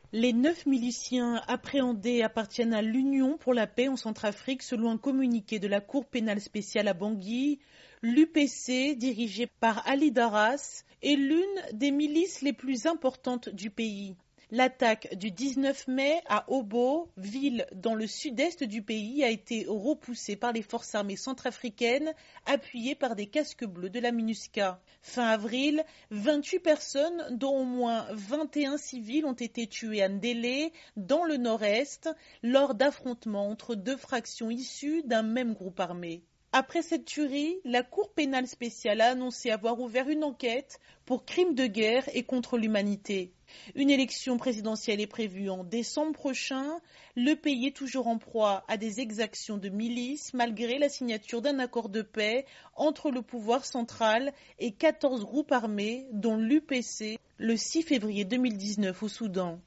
Les 9 miliciens appréhendés appartiennent à l'Union pour la paix en Centrafrique selon un communiqué de la Cour pénale spéciale à Bangui. L'UPC, dirigée par Ali Daras, est l'une des milices les plus importantes du pays. L'attaque du 19 mai à Obo, ville dans le sud-est du pays, a été repoussée par les forces armées centrafricaines, appuyées par des casques bleus de la MINUSCA. Fin avril, 28 personnes, dont au moins 21 civils, ont été tuées à Ndélé, dans le nord-est, lors d'affrontements entre deux fractions issues d'un même groupe armé. Après cette tuerie, la Cour pénale spéciale a annoncé avoir ouvert une enquête pour crimes de guerre et contre l'humanité. Une élection présidentielle est prévue en décembre prochain. Le pays est toujours en proie à des exactions de milices malgré la signature d'un accord de paix entre le pouvoir central et 14 groupes armés, dont l'UPC, le 6 février 2019 au Soudan.